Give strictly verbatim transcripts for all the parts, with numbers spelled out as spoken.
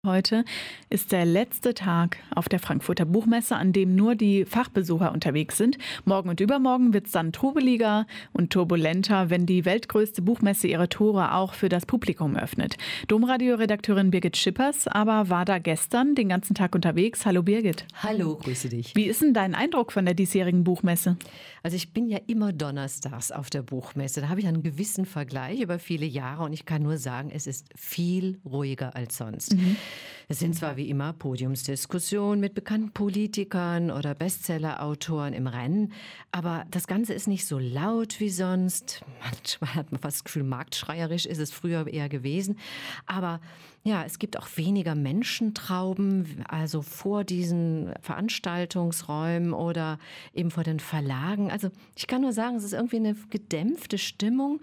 Heute ist der letzte Tag auf der Frankfurter Buchmesse, an dem nur die Fachbesucher unterwegs sind. Morgen und übermorgen wird es dann trubeliger und turbulenter, wenn die weltgrößte Buchmesse ihre Tore auch für das Publikum öffnet. Domradio-Redakteurin Birgit Schippers aber war da gestern den ganzen Tag unterwegs. Hallo Birgit. Hallo, grüße dich. Wie ist denn dein Eindruck von der diesjährigen Buchmesse? Also ich bin ja immer donnerstags auf der Buchmesse. Da habe ich einen gewissen Vergleich über viele Jahre und ich kann nur sagen, es ist viel ruhiger als sonst. Mhm. Es sind zwar wie immer Podiumsdiskussionen mit bekannten Politikern oder Bestsellerautoren im Rennen, aber das Ganze ist nicht so laut wie sonst. Manchmal hat man fast das Gefühl, marktschreierisch ist es früher eher gewesen. Aber ja, es gibt auch weniger Menschentrauben, also vor diesen Veranstaltungsräumen oder eben vor den Verlagen. Also ich kann nur sagen, es ist irgendwie eine gedämpfte Stimmung.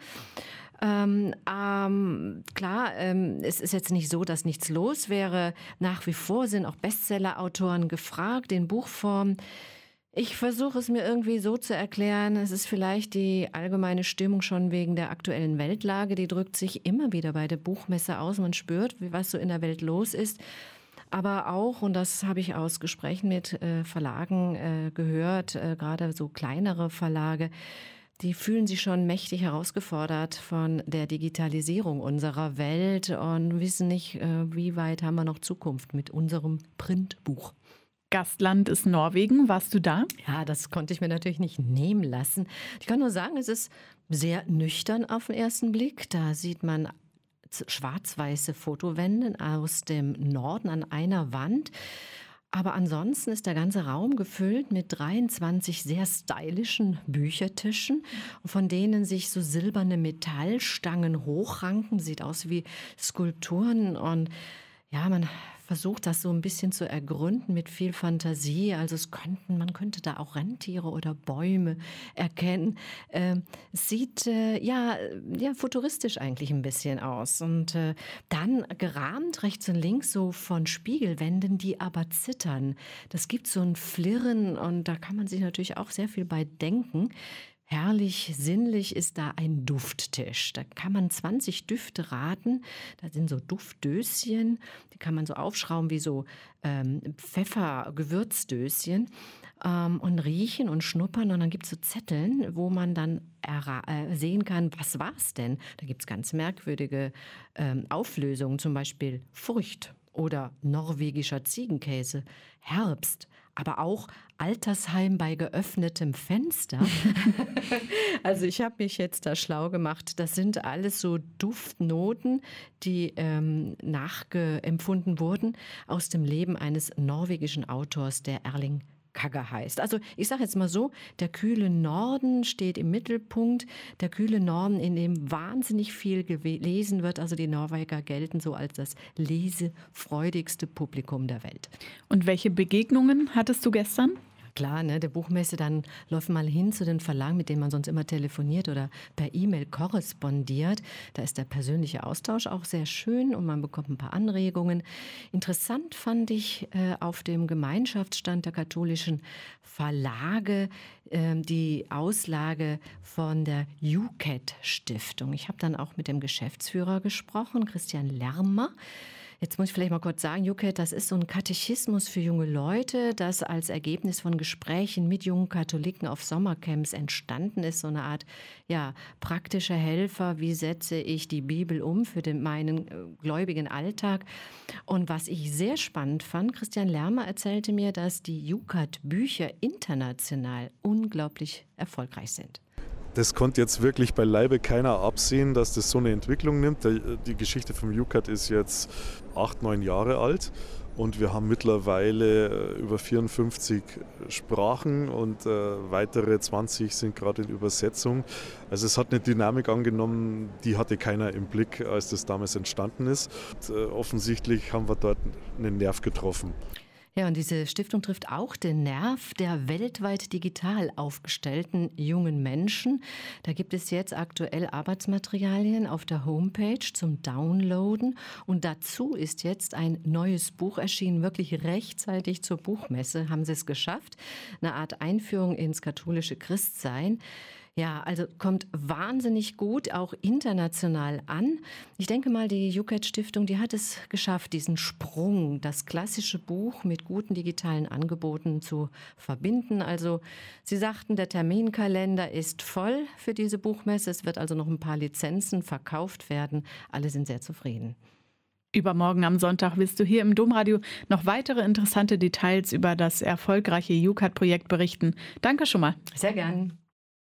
Ähm, ähm, klar, ähm, es ist jetzt nicht so, dass nichts los wäre. Nach wie vor sind auch Bestsellerautoren gefragt in Buchform. Ich versuche es mir irgendwie so zu erklären, es ist vielleicht die allgemeine Stimmung schon wegen der aktuellen Weltlage, die drückt sich immer wieder bei der Buchmesse aus. Man spürt, was so in der Welt los ist. Aber auch, und das habe ich aus Gesprächen mit äh, Verlagen äh, gehört, äh, gerade so kleinere Verlage, die fühlen sich schon mächtig herausgefordert von der Digitalisierung unserer Welt und wissen nicht, wie weit haben wir noch Zukunft mit unserem Printbuch. Gastland ist Norwegen. Warst du da? Ja, das konnte ich mir natürlich nicht nehmen lassen. Ich kann nur sagen, es ist sehr nüchtern auf den ersten Blick. Da sieht man schwarz-weiße Fotowände aus dem Norden an einer Wand. Aber ansonsten ist der ganze Raum gefüllt mit dreiundzwanzig sehr stylischen Büchertischen, von denen sich so silberne Metallstangen hochranken. Sieht aus wie Skulpturen und ja, man versucht das so ein bisschen zu ergründen mit viel Fantasie. Also es könnten, man könnte da auch Rentiere oder Bäume erkennen. Ähm, es sieht äh, ja, ja futuristisch eigentlich ein bisschen aus. Und äh, dann gerahmt rechts und links so von Spiegelwänden, die aber zittern. Das gibt so ein Flirren und da kann man sich natürlich auch sehr viel bei denken. Herrlich, sinnlich ist da ein Dufttisch. Da kann man zwanzig Düfte raten. Da sind so Duftdöschen, die kann man so aufschrauben wie so ähm, Pfeffer-Gewürzdöschen ähm, und riechen und schnuppern. Und dann gibt es so Zetteln, wo man dann erra- äh, sehen kann, was war es denn? Da gibt es ganz merkwürdige ähm, Auflösungen, zum Beispiel Furcht oder norwegischer Ziegenkäse, Herbst, aber auch Altersheim bei geöffnetem Fenster. Also ich habe mich jetzt da schlau gemacht. Das sind alles so Duftnoten, die ähm, nachempfunden wurden aus dem Leben eines norwegischen Autors, der Erling Kagge heißt. Also ich sage jetzt mal so, der kühle Norden steht im Mittelpunkt. Der kühle Norden, in dem wahnsinnig viel gelesen wird. Also die Norweger gelten so als das lesefreudigste Publikum der Welt. Und welche Begegnungen hattest du gestern? Klar, ne, der Buchmesse, dann läuft man mal hin zu den Verlagen, mit denen man sonst immer telefoniert oder per E-Mail korrespondiert. Da ist der persönliche Austausch auch sehr schön und man bekommt ein paar Anregungen. Interessant fand ich äh, auf dem Gemeinschaftsstand der katholischen Verlage äh, die Auslage von der U C A T-Stiftung. Ich habe dann auch mit dem Geschäftsführer gesprochen, Christian Lermer. Jetzt muss ich vielleicht mal kurz sagen, U C A T, das ist so ein Katechismus für junge Leute, das als Ergebnis von Gesprächen mit jungen Katholiken auf Sommercamps entstanden ist. So eine Art ja, praktischer Helfer, wie setze ich die Bibel um für den, meinen äh, gläubigen Alltag. Und was ich sehr spannend fand, Christian Lermer erzählte mir, dass die U C A T-Bücher international unglaublich erfolgreich sind. Das konnte jetzt wirklich beileibe keiner absehen, dass das so eine Entwicklung nimmt. Die Geschichte vom U C A T ist jetzt acht, neun Jahre alt und wir haben mittlerweile über vierundfünfzig Sprachen und weitere zwanzig sind gerade in Übersetzung. Also es hat eine Dynamik angenommen, die hatte keiner im Blick, als das damals entstanden ist. Und offensichtlich haben wir dort einen Nerv getroffen. Ja, und diese Stiftung trifft auch den Nerv der weltweit digital aufgestellten jungen Menschen. Da gibt es jetzt aktuell Arbeitsmaterialien auf der Homepage zum Downloaden. Und dazu ist jetzt ein neues Buch erschienen, wirklich rechtzeitig zur Buchmesse haben sie es geschafft. Eine Art Einführung ins katholische Christsein. Ja, also kommt wahnsinnig gut auch international an. Ich denke mal, die UCAT Stiftung, die hat es geschafft, diesen Sprung, das klassische Buch mit guten digitalen Angeboten zu verbinden. Also Sie sagten, der Terminkalender ist voll für diese Buchmesse. Es wird also noch ein paar Lizenzen verkauft werden. Alle sind sehr zufrieden. Übermorgen am Sonntag wirst du hier im Domradio noch weitere interessante Details über das erfolgreiche UCAT-Projekt berichten. Danke schon mal. Sehr gern.